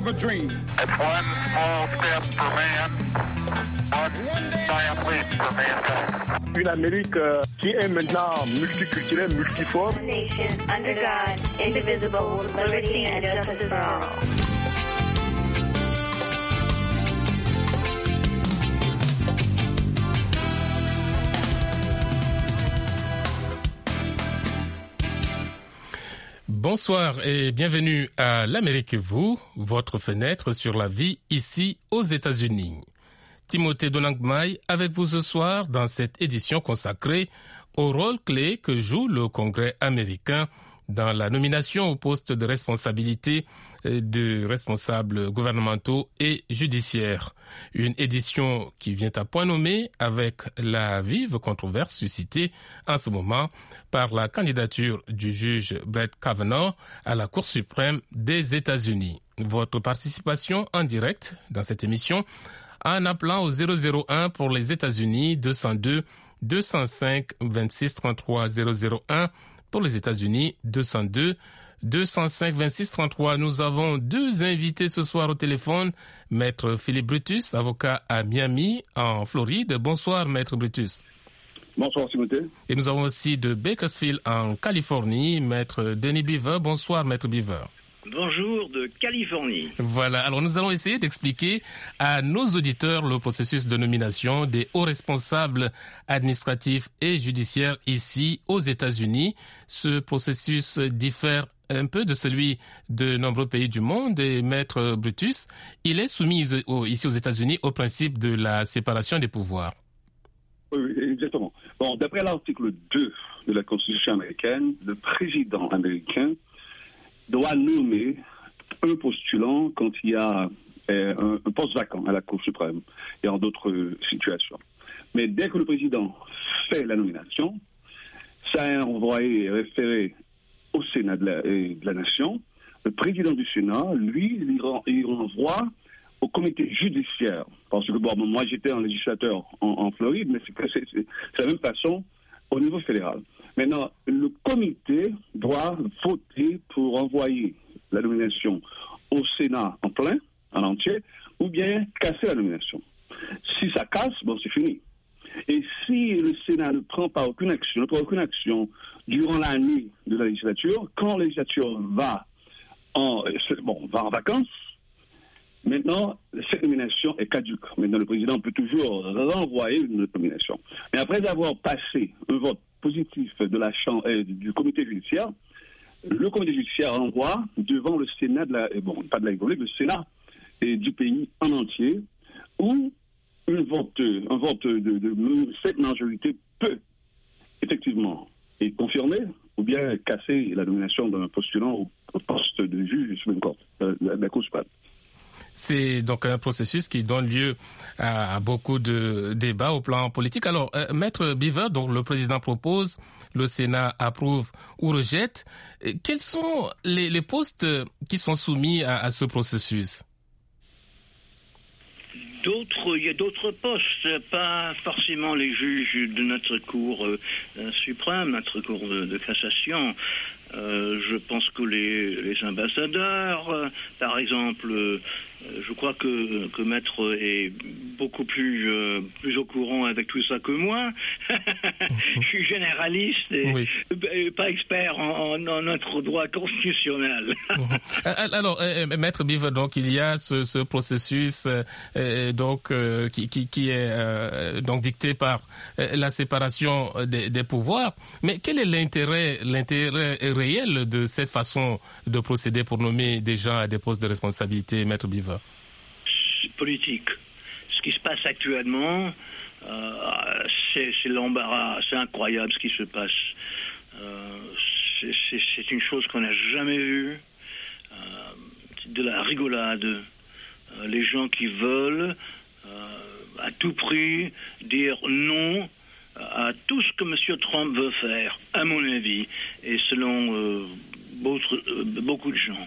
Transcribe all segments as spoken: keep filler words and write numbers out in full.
of a dream. It's one small step for man, one giant leap for mankind. Une Amérique euh, qui est maintenant multiculturelle, multiforme. Nation under God, indivisible, with liberty and justice for all. Bonsoir et bienvenue à l'Amérique et vous, votre fenêtre sur la vie ici aux États-Unis. Timothée Donangmai avec vous ce soir dans cette édition consacrée au rôle clé que joue le Congrès américain dans la nomination au poste de responsabilité de responsables gouvernementaux et judiciaires. Une édition qui vient à point nommé avec la vive controverse suscitée en ce moment par la candidature du juge Brett Kavanaugh à la Cour suprême des États-Unis. Votre participation en direct dans cette émission en appelant au zéro zéro un pour les États-Unis, deux cent deux, deux cent cinq, vingt-six trente-trois, zéro zéro un pour les États-Unis, deux cent deux, deux cent cinq, vingt-six trente-trois. Nous avons deux invités ce soir au téléphone. Maître Philippe Brutus, avocat à Miami, en Floride. Bonsoir, Maître Brutus. Bonsoir, Timothée. Et nous avons aussi de Bakersfield, en Californie, Maître Denis Beaver. Bonsoir, Maître Beaver. Bonjour de Californie. Voilà, alors nous allons essayer d'expliquer à nos auditeurs le processus de nomination des hauts responsables administratifs et judiciaires ici aux États-Unis. Ce processus diffère un peu de celui de nombreux pays du monde et Maître Brutus, il est soumis ici aux États-Unis au principe de la séparation des pouvoirs. Oui, exactement. Bon, d'après l'article deux de la Constitution américaine, le président américain doit nommer un postulant quand il y a euh, un, un poste vacant à la Cour suprême et en d'autres euh, situations. Mais dès que le président fait la nomination, ça est envoyé, référé au Sénat de la, de la Nation. Le président du Sénat, lui, il, ren, il renvoie au comité judiciaire. Parce que, bon, moi, j'étais un législateur en, en Floride, mais c'est, c'est, c'est, c'est la même façon au niveau fédéral. Maintenant, le comité doit voter pour envoyer la nomination au Sénat en plein, en entier, ou bien casser la nomination. Si ça casse, bon, c'est fini. Et si le Sénat ne prend pas aucune action, ne prend aucune action durant l'année de la législature, quand la législature va en, bon, va en vacances, maintenant, cette nomination est caduque. Maintenant, le président peut toujours renvoyer une nomination. Mais après avoir passé un vote positif de la chambre, euh, du comité judiciaire, le comité judiciaire envoie devant le Sénat de la, bon, pas de la République, le Sénat et du pays en entier, où une vote, un vote de, de, de cette majorité peut effectivement être confirmé ou bien casser la nomination d'un postulant au, au poste de juge du Supreme Court, euh, de la Cour suprême. C'est donc un processus qui donne lieu à beaucoup de débats au plan politique. Alors, euh, Maître Beaver, donc le président propose, le Sénat approuve ou rejette. Quels sont les, les postes qui sont soumis à, à ce processus? D'autres, il y a d'autres postes, pas forcément les juges de notre Cour euh, suprême, notre Cour de, de cassation. Euh, je pense que les, les ambassadeurs, euh, par exemple, euh, je crois que, que Maître est beaucoup plus, euh, plus au courant avec tout ça que moi. Je suis généraliste et, oui. et pas expert en, en, en notre droit constitutionnel. Alors, euh, Maître Beaver, donc il y a ce, ce processus euh, donc euh, qui, qui, qui est euh, donc dicté par euh, la séparation des, des pouvoirs. Mais quel est l'intérêt, l'intérêt réel de cette façon de procéder pour nommer des gens à des postes de responsabilité, Maître Beaver? Politique. Ce qui se passe actuellement, euh, c'est, c'est l'embarras, c'est incroyable ce qui se passe. Euh, c'est, c'est, c'est une chose qu'on n'a jamais vue. Euh, c'est de la rigolade. Euh, les gens qui veulent euh, à tout prix dire non à tout ce que M. Trump veut faire, à mon avis, et selon euh, beaucoup, euh, beaucoup de gens.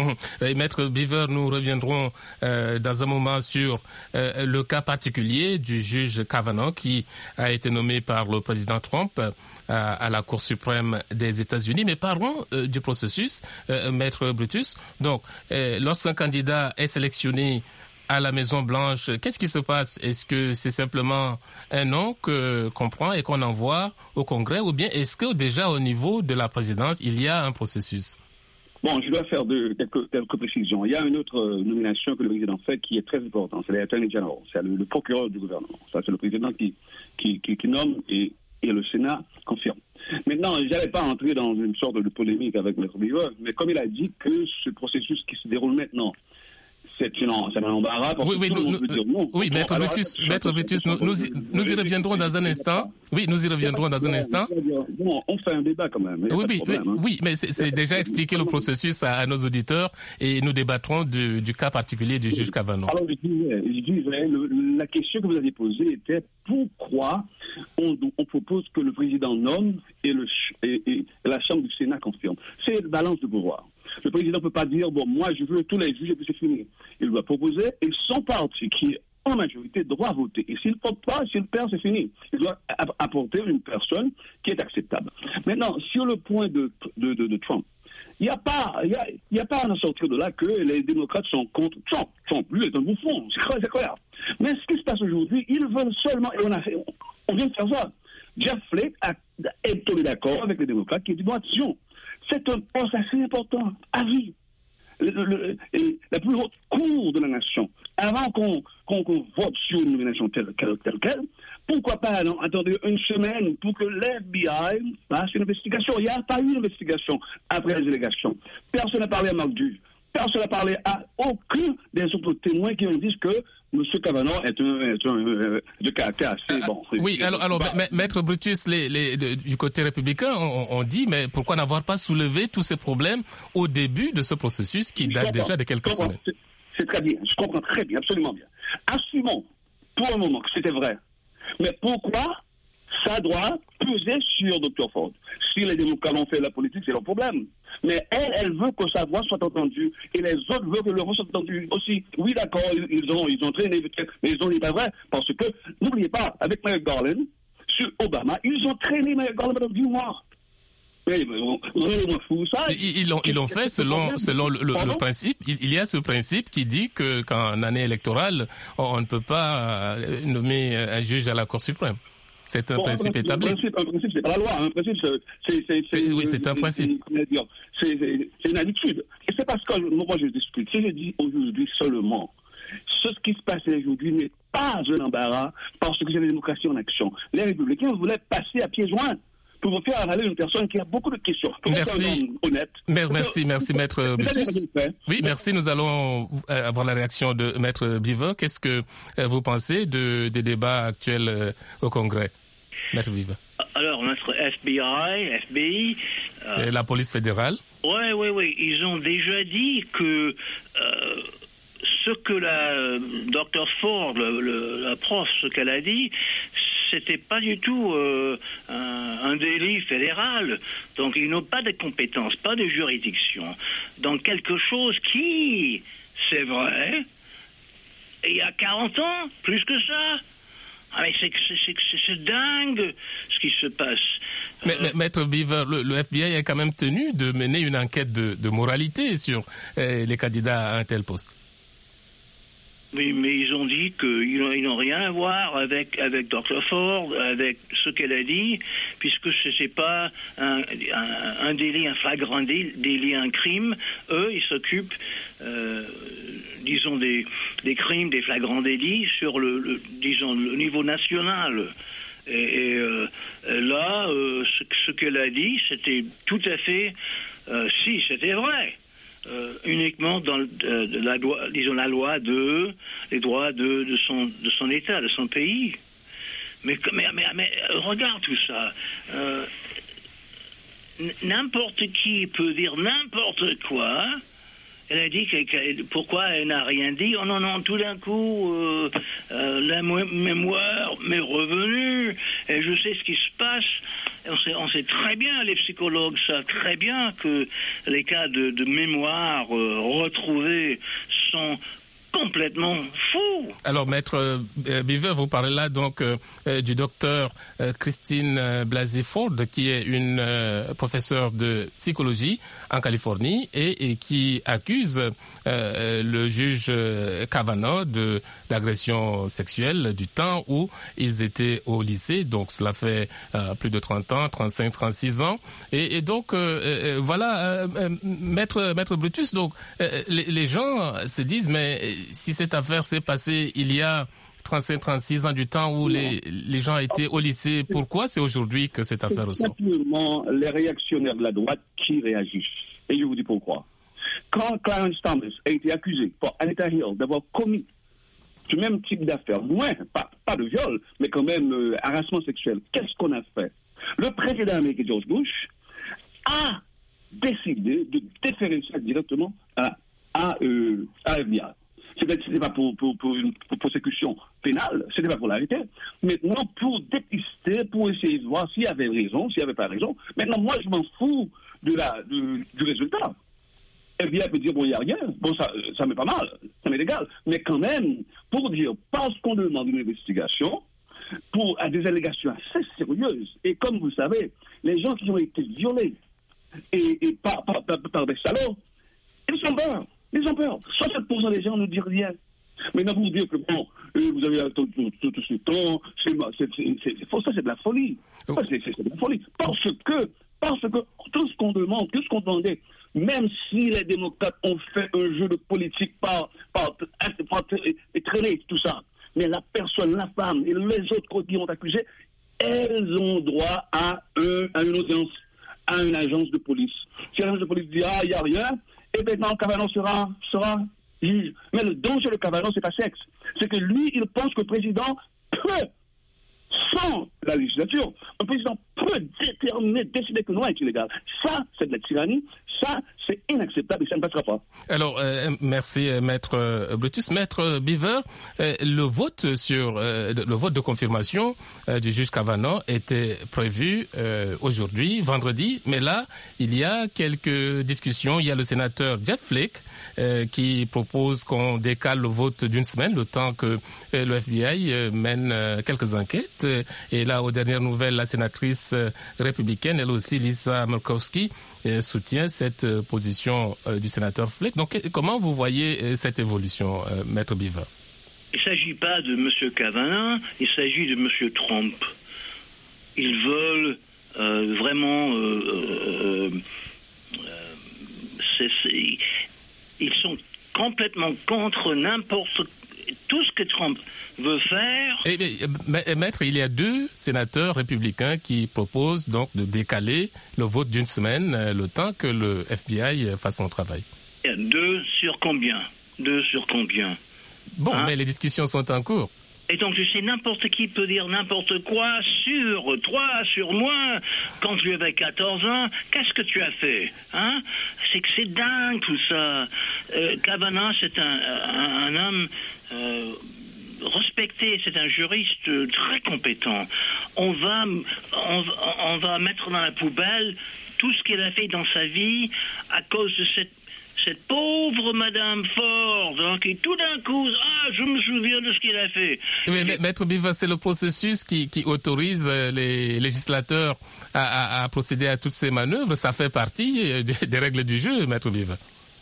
Et Maître Beaver, nous reviendrons euh, dans un moment sur euh, le cas particulier du juge Kavanaugh qui a été nommé par le président Trump euh, à la Cour suprême des États-Unis. Mais parlons euh, du processus, euh, Maître Brutus. Donc, euh, lorsqu'un candidat est sélectionné à la Maison-Blanche, qu'est-ce qui se passe? Est-ce que c'est simplement un nom que, qu'on prend et qu'on envoie au Congrès, ou bien est-ce que déjà au niveau de la présidence, il y a un processus? Bon, je dois faire de, quelques, quelques précisions. Il y a une autre euh, nomination que le président fait qui est très importante, c'est l'Attorney General, c'est le, le procureur du gouvernement. Ça, c'est le président qui, qui, qui, qui nomme et, et le Sénat confirme. Maintenant, je n'allais pas entrer dans une sorte de polémique avec M. Beaver, mais comme il a dit que ce processus qui se déroule maintenant, c'est, une, c'est un embarras. Oui, oui, nous, nous, dire non. oui, Maître Brutus, Maître Brutus, nous, nous, y, nous y reviendrons dans un instant. Oui, nous y reviendrons dans un instant. Bon, on fait un débat quand même. Oui, oui, problème, oui, hein. oui, mais c'est, c'est déjà expliquer le processus à, à nos auditeurs et nous débattrons du, du cas particulier du juge Kavanaugh. Alors, je disais, je disais le, la question que vous avez posée était pourquoi on, on propose que le président nomme et, le, et, et la Chambre du Sénat confirme. C'est une balance de pouvoir. Le président ne peut pas dire, bon, moi, je veux tous les juges et puis c'est fini. Il doit proposer et son parti, qui est en majorité, doit voter. Et s'il ne vote pas, s'il perd, c'est fini. Il doit apporter une personne qui est acceptable. Maintenant, sur le point de, de, de, de Trump, il n'y a pas, il y a, il y a pas à en sortir de là que les démocrates sont contre Trump. Trump, lui, est un bouffon. C'est clair, c'est clair. Mais ce qui se passe aujourd'hui, ils veulent seulement, et on a fait, on vient de faire ça. Jeff Flake a, est tombé d'accord avec les démocrates qui dit, bon, attention, c'est un poste assez important, à vie. Le, le, le, la plus haute cour de la nation, avant qu'on, qu'on, qu'on vote sur une nomination telle quelle, telle quelle, pourquoi pas non, attendre une semaine pour que l'F B I fasse une investigation? Il n'y a pas eu d'investigation après les élégations. Personne n'a parlé à Mark Duke. Personne n'a parlé à aucun des autres témoins qui ont dit que M. Kavanaugh est un, est un euh, de caractère assez bon. Euh, oui, alors, alors bah, Maître Brutus, les, les, de, du côté républicain, on, on dit, mais pourquoi n'avoir pas soulevé tous ces problèmes au début de ce processus qui date déjà de quelques semaines? C'est, c'est très bien, je comprends très bien, absolument bien. Assumons pour un moment que c'était vrai. Mais pourquoi ça doit peser sur docteur Ford? Si les démocrates ont fait la politique, c'est leur problème. Mais elle, elle veut que sa voix soit entendue. Et les autres veulent que leur voix soit entendue aussi. Oui, d'accord, ils ont, ils ont traîné peut-être, mais ils ont dit pas vrai. Parce que, n'oubliez pas, avec Merrick Garland, sur Obama, ils ont traîné Merrick Garland pendant dix mois. Mais, vous avez fou, ça. Ils, ils l'ont, ils l'ont fait selon, selon le, le, le principe. Il, il y a ce principe qui dit que qu'en année électorale, on, on ne peut pas nommer un juge à la Cour suprême. C'est un bon, principe un, établi. Un principe, un principe, c'est pas la loi. Un principe, c'est, c'est, c'est, oui, c'est un principe. C'est, c'est, c'est, c'est une habitude. Et c'est parce que moi, je discute. Si je dis aujourd'hui seulement, ce qui se passe aujourd'hui n'est pas un embarras parce que c'est la démocratie en action. Les républicains voulaient passer à pieds joints pour vous faire avaler une personne qui a beaucoup de questions. Pour merci. Honnête. Merci, merci, Maître Brutus. Oui, merci. Nous allons avoir la réaction de Maître Beaver. Qu'est-ce que vous pensez de, des débats actuels au Congrès? Maître Beaver. Alors, notre F B I, F B I... Euh, la police fédérale. Oui, oui, oui. Ils ont déjà dit que euh, ce que la docteur Ford, le, le, la prof, ce qu'elle a dit, c'était pas du tout euh, un, un délit fédéral. Donc, ils n'ont pas de compétences, pas de juridiction. Donc, quelque chose qui, c'est vrai, il y a quarante ans, plus que ça. Ah mais c'est, c'est, c'est, c'est dingue ce qui se passe. Mais, euh... mais Maître Beaver, le, le F B I est quand même tenu de mener une enquête de, de moralité sur euh, les candidats à un tel poste. Oui, mais ils ont dit qu'ils n'ont, ils n'ont rien à voir avec avec docteur Ford, avec ce qu'elle a dit, puisque ce n'est pas un, un, un délit, un flagrant délit, un crime. Eux, ils s'occupent, euh, disons, des, des crimes, des flagrants délits sur le, le disons, le niveau national. Et, et euh, là, euh, ce, ce qu'elle a dit, c'était tout à fait, euh, si, c'était vrai. Euh, uniquement dans le, de, de la loi, disons la loi de les droits de, de son de son État, de son pays. Mais mais mais, mais regarde tout ça. Euh, n'importe qui peut dire n'importe quoi Elle a dit que, que, pourquoi elle n'a rien dit. Oh non, non, tout d'un coup, euh, euh, la mémoire m'est revenue et je sais ce qui se passe. On sait, on sait très bien, les psychologues savent très bien que les cas de, de mémoire euh, retrouvés sont complètement fou. Alors, Maître euh, Beaver, vous parlez là donc euh, euh, du docteur euh, Christine euh, Blasey Ford, qui est une euh, professeure de psychologie en Californie et, et qui accuse euh, le juge euh, Kavanaugh de d'agression sexuelle du temps où ils étaient au lycée. Donc, cela fait euh, plus de trente ans, trente-cinq, trente-six ans. Et, et donc, euh, euh, voilà, euh, Maître, Maître Brutus, donc, euh, les, les gens se disent, mais si cette affaire s'est passée il y a trente-cinq, trente-six ans du temps où les, les gens étaient au lycée, pourquoi c'est aujourd'hui que cette affaire ressort? C'est simplement les réactionnaires de la droite qui réagissent. Et je vous dis pourquoi. Quand Clarence Thomas a été accusé par Anita Hill d'avoir commis ce même type d'affaire, moins, pas, pas de viol, mais quand même euh, harassement sexuel, qu'est-ce qu'on a fait? Le président américain George Bush a décidé de déférer ça directement à, à, euh, à F B I. C'était pas pour, pour, pour une pour persécution pénale, c'était pas pour l'arrêter. Maintenant, pour dépister, pour essayer de voir s'il y avait raison, s'il n'y avait pas raison. Maintenant, moi, je m'en fous de la, de, du résultat. F B I peut dire, bon, il n'y a rien. Bon, ça, ça m'est pas mal, ça m'est égal. Mais quand même, pour dire, parce qu'on demande une investigation, pour, à des allégations assez sérieuses, et comme vous le savez, les gens qui ont été violés et, et par, par, par, par des salauds, ils ont peur. Ils ont peur. soixante pour cent des gens ne disent rien. Maintenant, vous dire que bon, vous avez tout, tout, tout, tout ce temps, c'est, c'est, c'est, c'est faux, ça c'est de la folie. Ça, c'est, c'est, c'est de la folie. Parce que, parce que tout ce qu'on demande, tout ce qu'on demandait, même si les démocrates ont fait un jeu de politique par, par, par, par traîner tout ça, mais la personne, la femme et les autres qui ont accusé, elles ont droit à, un, à une audience, à une agence de police. Si l'agence de police dit ah, il n'y a rien, et maintenant Kavanaugh sera, sera juge. Mais le danger de Kavanaugh, c'est pas sexe. C'est que lui, il pense que le président peut, sans la législature, le président peut déterminer, décider que non est illégal. Ça, c'est de la tyrannie. Ça, c'est inacceptable et ça ne passera pas. Alors, euh, merci, Maître Brutus. Maître Beaver, euh, le vote sur euh, le vote de confirmation euh, du juge Kavanaugh était prévu euh, aujourd'hui, vendredi, mais là, il y a quelques discussions. Il y a le sénateur Jeff Flake euh, qui propose qu'on décale le vote d'une semaine, le temps que euh, le F B I euh, mène euh, quelques enquêtes. Et là, aux dernières nouvelles, la sénatrice euh, républicaine, elle aussi, Lisa Murkowski, euh, soutient cette euh, position euh, du sénateur Flake. Donc, comment vous voyez euh, cette évolution, euh, Maître Beaver? Il ne s'agit pas de M. Kavanaugh, il s'agit de M. Trump. Ils veulent euh, vraiment... Euh, euh, euh, c'est, c'est, ils sont complètement contre n'importe tout ce que Trump veut faire. Et, mais, maître, il y a deux sénateurs républicains qui proposent donc de décaler le vote d'une semaine, le temps que le F B I fasse son travail. Deux sur combien? Deux sur combien? Bon, hein? Mais les discussions sont en cours. Et donc, je sais, n'importe qui peut dire n'importe quoi sur toi, sur moi. Quand tu avais quatorze ans, qu'est-ce que tu as fait, hein? C'est que c'est dingue, tout ça. Euh, Kavanaugh, c'est un, un, un homme euh, respecté, c'est un juriste très compétent. On va, on, on va mettre dans la poubelle tout ce qu'il a fait dans sa vie à cause de cette Cette pauvre Madame Ford, hein, qui tout d'un coup, ah, je me souviens de ce qu'il a fait. Oui, mais Maître Beaver, c'est le processus qui, qui autorise les législateurs à, à, à procéder à toutes ces manœuvres. Ça fait partie des, des règles du jeu, Maître Beaver.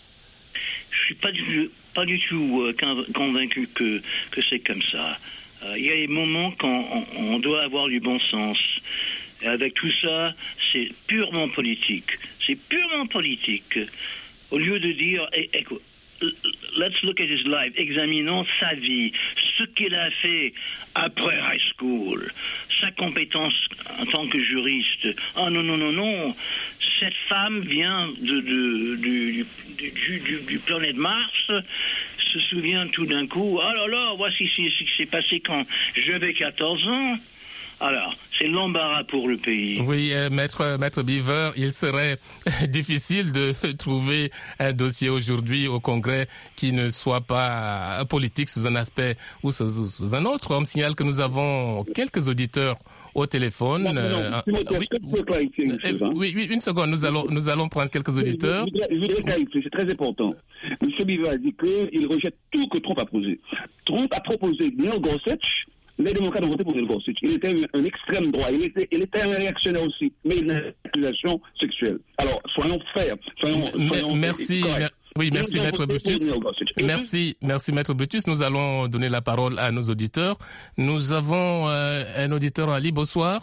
Je suis pas du, pas du tout euh, convaincu que, que c'est comme ça. Euh, il y a des moments quand on, on doit avoir du bon sens. Et avec tout ça, c'est purement politique. C'est purement politique. Au lieu de dire, écoute, let's look at his life, examinons sa vie, ce qu'il a fait après high school, sa compétence en tant que juriste. Ah non, non, non, non, cette femme vient de, de, du, du, du, du, du planète Mars, se souvient tout d'un coup, ah là là, voici ce qui s'est passé quand j'avais quatorze ans. Alors, c'est l'embarras pour le pays. Oui, euh, maître, maître Beaver, il serait difficile de trouver un dossier aujourd'hui au Congrès qui ne soit pas politique sous un aspect ou sous, sous un autre. On me signale que nous avons quelques auditeurs au téléphone. Non, non, euh, non, oui, oui, oui, oui, une seconde, nous allons, nous allons prendre quelques auditeurs. Je voudrais, je voudrais clarifier, c'est très important. M. Beaver a dit qu'il rejette tout que Trump a posé. Trump a proposé Neil Gorsuch. Les démocrates ont voté pour Neil Gorsuch. Il était un, un extrême droit. Il était, il était un réactionnaire aussi, mais il a une accusation sexuelle. Alors, soyons fair. Soyons, soyons merci. Mer- oui, merci, Maître Brutus. Merci, merci, Maître Brutus. Nous allons donner la parole à nos auditeurs. Nous avons euh, un auditeur en ligne. Bonsoir.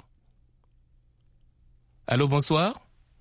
Allô, bonsoir.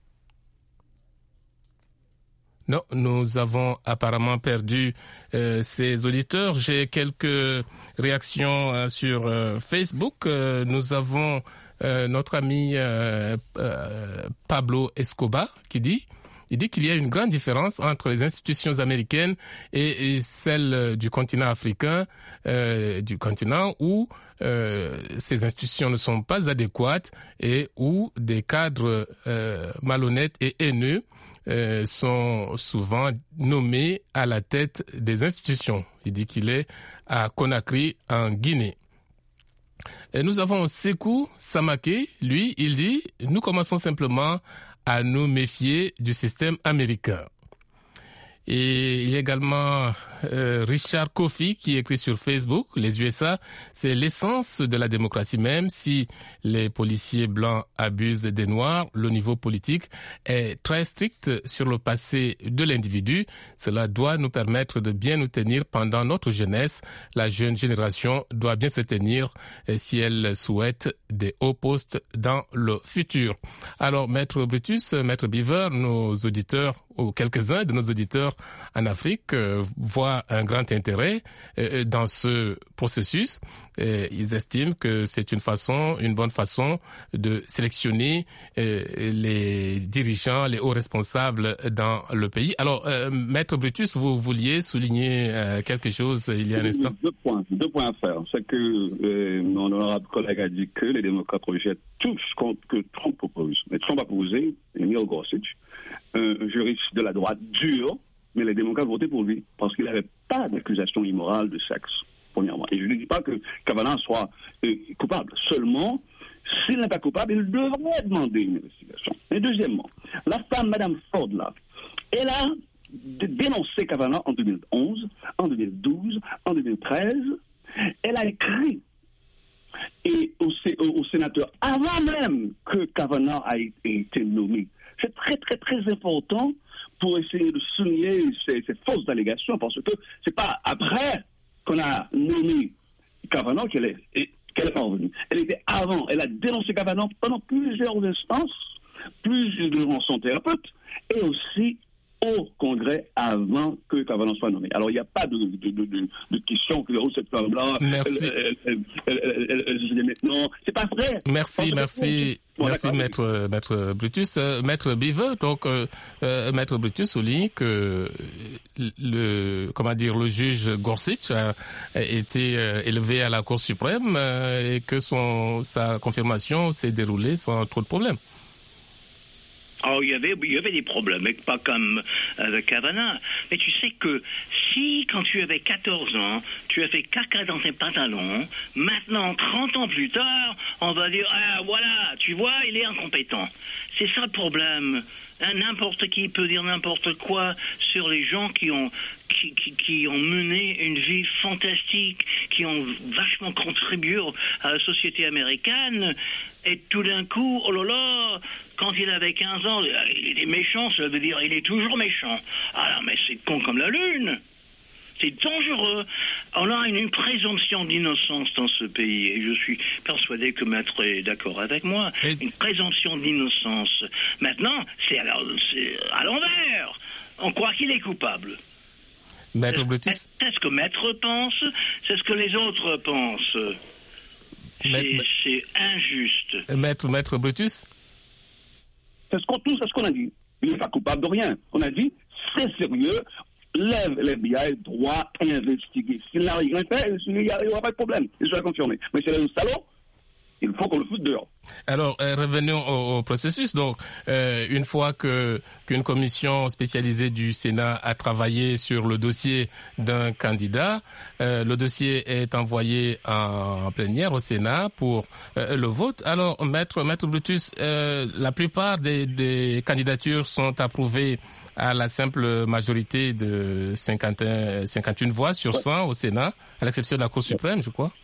Non, nous avons apparemment perdu euh, ces auditeurs. J'ai quelques réactions euh, sur euh, Facebook. Euh, nous avons euh, notre ami euh, euh, Pablo Escobar qui dit, il dit qu'il y a une grande différence entre les institutions américaines et, et celles du continent africain, euh, du continent où euh, ces institutions ne sont pas adéquates et où des cadres euh, malhonnêtes et haineux Euh, sont souvent nommés à la tête des institutions. Il dit qu'il est à Conakry, en Guinée. Et nous avons Sekou Samake. Lui, il dit, nous commençons simplement à nous méfier du système américain. Et il y a également euh, Richard Kofi qui écrit sur Facebook, les U S A, c'est l'essence de la démocratie même. Si les policiers blancs abusent des Noirs, le niveau politique est très strict sur le passé de l'individu. Cela doit nous permettre de bien nous tenir pendant notre jeunesse. La jeune génération doit bien se tenir si elle souhaite des hauts postes dans le futur. Alors, Maître Brutus, Maître Beaver, nos auditeurs, ou quelques-uns de nos auditeurs en Afrique euh, voient un grand intérêt euh, dans ce processus. Et ils estiment que c'est une façon, une bonne façon de sélectionner euh, les dirigeants, les hauts responsables dans le pays. Alors, euh, Maître Brutus, vous vouliez souligner euh, quelque chose il y a un instant? Deux points, deux points à faire. C'est que euh, mon honorable collègue a dit que les démocrates rejettent tout ce que Trump propose. Mais Trump a posé Neil Gorsuch, un juriste de la droite dur, mais les démocrates votaient pour lui parce qu'il n'avait pas d'accusation immorale de sexe, premièrement. Et je ne dis pas que Kavanaugh soit euh, coupable. Seulement, s'il n'est pas coupable, il devrait demander une investigation. Et deuxièmement, la femme, Mme Ford, là, elle a dénoncé Kavanaugh en deux mille onze, en deux mille douze, en deux mille treize. Elle a écrit et au, au, au sénateur avant même que Kavanaugh a été nommé. C'est très, très, très important pour essayer de souligner ces, ces fausses allégations, parce que c'est pas après qu'on a nommé Kavanaugh qu'elle est, qu'elle est parvenue. Elle était avant. Elle a dénoncé Kavanaugh pendant plusieurs instances, plus devant son thérapeute, et aussi au Congrès avant que Kavanaugh soit nommé. Alors, il n'y a pas de, de, de, de, de question que oh, cette femme-là, merci. Elle, elle, elle, elle, elle, elle, elle, maintenant, c'est pas vrai. Merci, merci. Bon, merci, maître, maître Brutus. Euh, maître Beaver, donc, euh, euh, maître Brutus souligne que le, comment dire, le juge Gorsuch a, a été euh, élevé à la Cour suprême euh, et que son, sa confirmation s'est déroulée sans trop de problèmes. Oh, il y avait, il y avait des problèmes, mais pas comme avec Kavanaugh. Mais tu sais que si, quand tu avais quatorze ans, tu as fait caca dans tes pantalons, maintenant, trente ans plus tard, on va dire, ah, voilà, tu vois, il est incompétent. C'est ça le problème. Hein, n'importe qui peut dire n'importe quoi sur les gens qui ont, qui, qui, qui ont mené une vie fantastique, qui ont vachement contribué à la société américaine, et tout d'un coup, oh là là, quand il avait quinze ans, il était méchant, ça veut dire il est toujours méchant. Alors, mais c'est con comme la lune. C'est dangereux. On a une, une présomption d'innocence dans ce pays, et je suis persuadé que Maître est d'accord avec moi. Et... Une présomption d'innocence. Maintenant, c'est à, c'est à l'envers. On croit qu'il est coupable. Maître Brutus. C'est ce que Maître pense, c'est ce que les autres pensent. C'est, Maître... c'est injuste. Maître, Maître Brutus. C'est ce qu'on, tout c'est ce qu'on a dit. Il n'est pas coupable de rien. On a dit, c'est sérieux. L'F B I doit investiguer. S'il n'a rien fait, il n'y aura pas de problème. Il sera confirmé. Mais c'est un salaud. il faut qu'on le foute dehors. Alors, euh, revenons au, au processus. Donc, euh, une fois que qu'une commission spécialisée du Sénat a travaillé sur le dossier d'un candidat, euh, le dossier est envoyé en, en plénière au Sénat pour euh, le vote. Alors, maître maître Brutus, euh, la plupart des, des candidatures sont approuvées à la simple majorité de cinquante et un, cinquante et une voix sur cent au Sénat, à l'exception de la Cour suprême, je crois.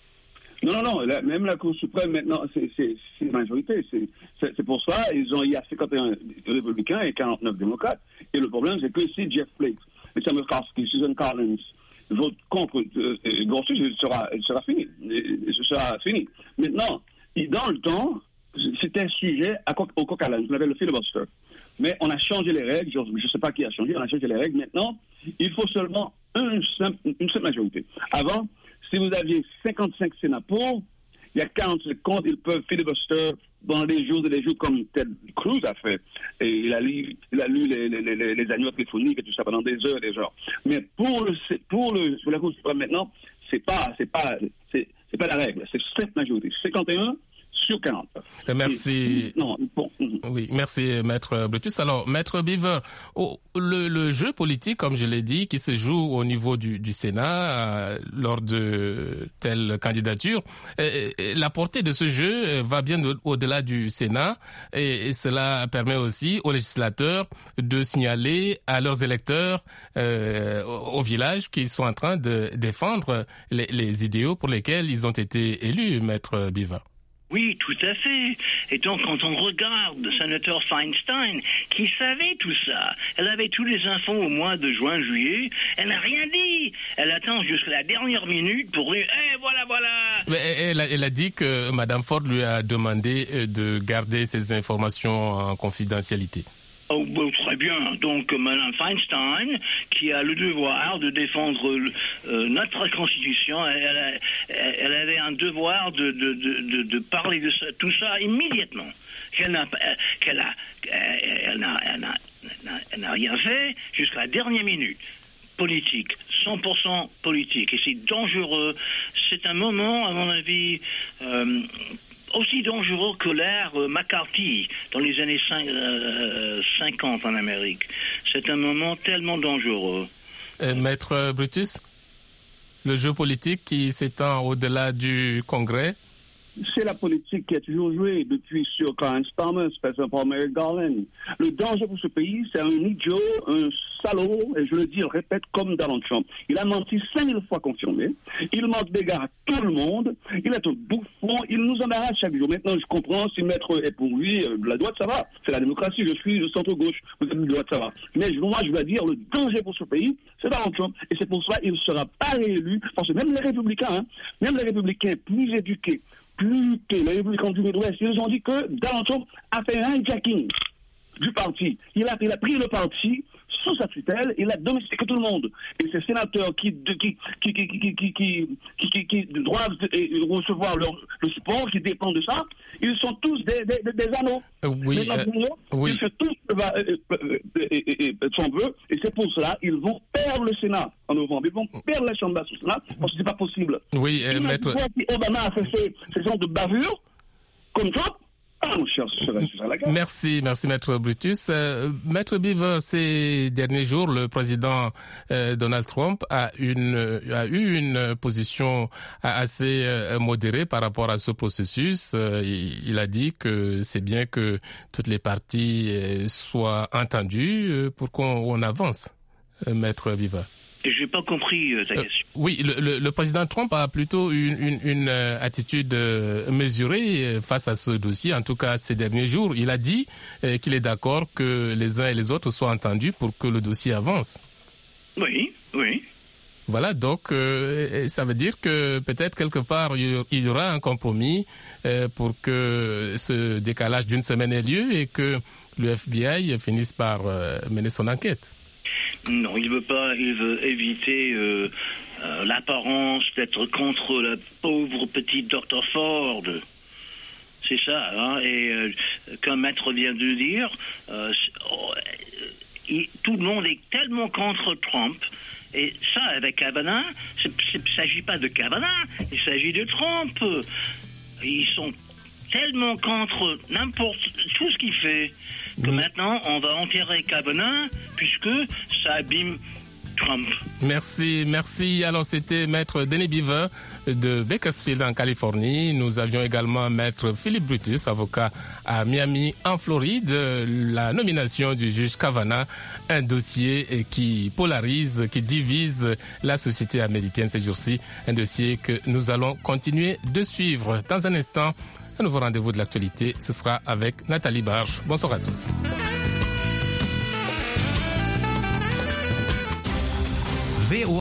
Non, non, non, la, même la Cour suprême, maintenant, c'est, c'est, c'est une majorité. C'est, c'est, c'est pour ça, ils ont, il y a cinquante et un républicains et quarante-neuf démocrates. Et le problème, c'est que si Jeff Flake, Richard McCaskey, Susan Collins votent contre euh, Gorsuch, il sera, il sera fini. Ce sera fini. Maintenant, dans le temps, c'était un sujet à, au coq à l'âne, on avait le filibuster. Mais on a changé les règles, je ne sais pas qui a changé, on a changé les règles. Maintenant, il faut seulement un simple, une seule majorité. Avant, si vous aviez cinquante-cinq sénats pour, il y a quarante-cinq contre, ils peuvent filibuster dans les jours et les jours comme Ted Cruz a fait. Et il a lu, il a lu les, les, les, les annuaires téléphoniques et tout ça pendant des heures et des heures. Mais pour le, pour le, sur la Cour suprême maintenant, c'est pas, c'est pas, c'est, c'est pas la règle. C'est cette majorité. cinquante et un sur quarante. Merci. Et, non, bon. Oui, merci, Maître Brutus. Alors, Maître Beaver, oh, le, le jeu politique, comme je l'ai dit, qui se joue au niveau du, du Sénat euh, lors de telle candidature, euh, la portée de ce jeu va bien au, au-delà du Sénat et, et cela permet aussi aux législateurs de signaler à leurs électeurs euh, au, au village qu'ils sont en train de défendre les, les idéaux pour lesquels ils ont été élus, Maître Beaver. Oui, tout à fait. Et donc, quand on regarde le sénateur Feinstein, qui savait tout ça, elle avait tous les infos au mois de juin, juillet, elle n'a rien dit. Elle attend jusqu'à la dernière minute pour lui, eh, voilà, voilà. Mais elle a, elle a dit que Mme Ford lui a demandé de garder ces informations en confidentialité. Oh, bon, très bien. Donc, Mme Feinstein, qui a le devoir de défendre euh, notre Constitution, elle, elle, elle avait un devoir de, de, de, de parler de ça, tout ça immédiatement. Qu'elle n'a, qu'elle a, elle n'a, elle n'a, elle n'a rien fait jusqu'à la dernière minute. Politique, cent pour cent politique. Et c'est dangereux. C'est un moment, à mon avis... Euh, aussi dangereux que l'ère McCarthy dans les années cinquante en Amérique. C'est un moment tellement dangereux. Euh, Maître Brutus, le jeu politique qui s'étend au-delà du Congrès? C'est la politique qui a toujours joué depuis sur Clarence Thomas, Spencer Palmer Garland. Le danger pour ce pays, c'est un idiot, un salaud, et je le dis, je le répète, comme Donald Trump. Il a menti cinq mille fois confirmé. Il manque d'égard à tout le monde. Il est un bouffon. Il nous embarrasse chaque jour. Maintenant, je comprends si maître est pour lui, euh, de la droite, ça va. C'est la démocratie. Je suis de centre-gauche. Vous êtes de droite, ça va. Mais moi, je dois dire, le danger pour ce pays, c'est Donald Trump. Et c'est pour ça qu'il ne sera pas réélu. Parce que même les républicains, hein, même les républicains plus éduqués, plus que les républicains du Midwest, ils ont dit que Donald Trump a fait un hijacking du parti. Il a, il a pris le parti sous sa tutelle, il a domestiqué tout le monde. Et ces sénateurs qui, qui, qui, qui, qui, qui, qui, qui, qui doivent recevoir leur, le support, qui dépendent de ça, ils sont tous des, des, des anneaux. Oui, euh, oui. Ils font tous euh, euh, euh, son vœu, et c'est pour cela qu'ils vont perdre le Sénat en novembre. Ils vont perdre la Chambre basse au Sénat, parce que c'est pas possible. Oui, euh, maître... Si Obama a fait ces, ces genres de bavures, comme Trump, ah, mon cher, ce serait, ce serait la guerre. Merci, merci Maître Brutus. Euh, Maître Beaver, ces derniers jours, le président euh, Donald Trump a, une, a eu une position assez euh, modérée par rapport à ce processus. Euh, il, il a dit que c'est bien que toutes les parties euh, soient entendues euh, pour qu'on on avance, euh, Maître Beaver. Je n'ai pas compris euh, ta euh, question. Oui, le, le, le président Trump a plutôt une, une, une euh, attitude euh, mesurée face à ce dossier. En tout cas, ces derniers jours, il a dit euh, qu'il est d'accord que les uns et les autres soient entendus pour que le dossier avance. Oui, oui. Voilà, donc euh, ça veut dire que peut-être quelque part il y aura un compromis euh, pour que ce décalage d'une semaine ait lieu et que le F B I finisse par euh, mener son enquête. Non, il veut pas, il veut éviter euh, euh, l'apparence d'être contre la pauvre petite docteur Ford. C'est ça, hein, et euh, comme Maître vient de dire, euh, oh, il, tout le monde est tellement contre Trump. Et ça, avec Kavanaugh, il ne s'agit pas de Kavanaugh, il s'agit de Trump. ils sont tellement contre n'importe tout ce qu'il fait que mmh. maintenant on va enterrer Kavanaugh puisque ça abîme Trump. Merci, merci. Alors c'était Maître Denis Beaver de Bakersfield en Californie. Nous avions également Maître Philippe Brutus, avocat à Miami en Floride. La nomination du juge Kavanaugh, un dossier qui polarise, qui divise la société américaine ces jours-ci. Un dossier que nous allons continuer de suivre. Dans un instant, un nouveau rendez-vous de l'actualité, ce sera avec Nathalie Barge. Bonsoir à tous. V O